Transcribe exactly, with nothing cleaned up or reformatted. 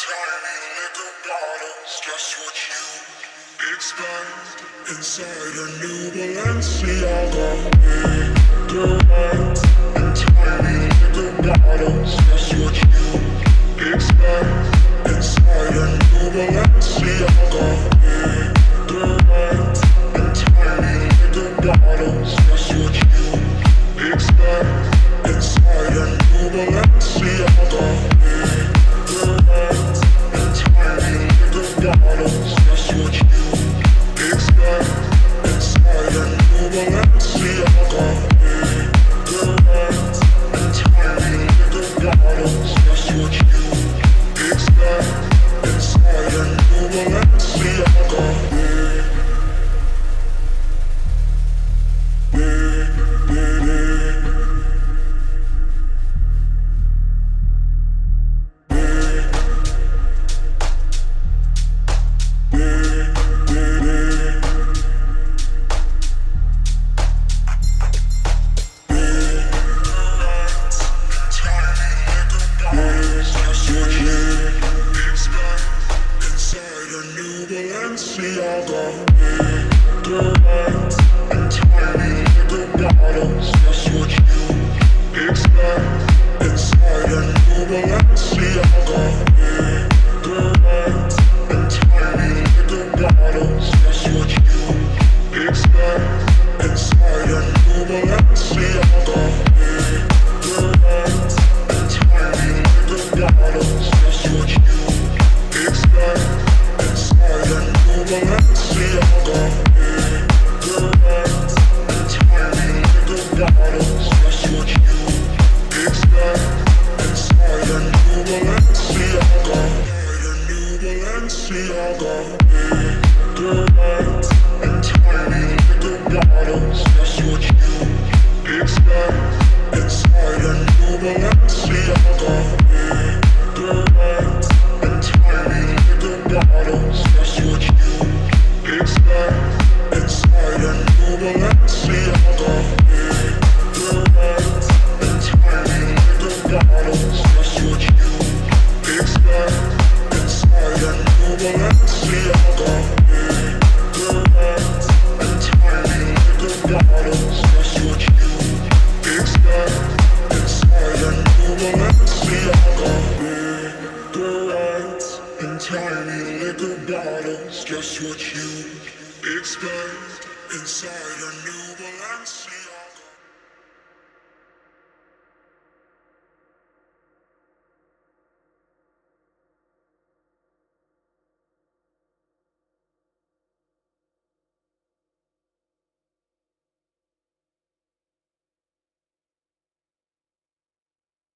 tiny little bottles, just what you expect. Inside a new Balenciaga, big girls in tiny little bottles, just what you expect. Inside a new Balenciaga, big girls in tiny little bottles, just what you expect. Inside a new Balenciaga, big girls in tiny little bottles, just what you expect. Inside a new Balenciaga, big girls in tiny little bottles, just what you expect. Inside a new Balenciaga, big, big, big, big. Balenciaga, big girls in tiny little bottles, just what you expect. Inside a new Balenciaga, big girls in tiny little bottles, just what you expect. Inside a new Balenciaga, big girls in tiny little bottles, just what you expect. Inside a new Balenciaga, big girls in tiny little bottles, just what you expect. Inside a new Balenciaga, inside a new Balenciaga, big girls in tiny little bottles, just what you expect. Inside a new Balenciaga, big girls in tiny little bottles, just what you expect. Inside a new Balenciaga, big girls in tiny little bottles, just what you expect. Inside a new Balenciaga, big girls in tiny little bottles, just what you expect. Inside a new Balenciaga, big girls in tiny little bottles, just what you expect. Inside a new Balenciaga.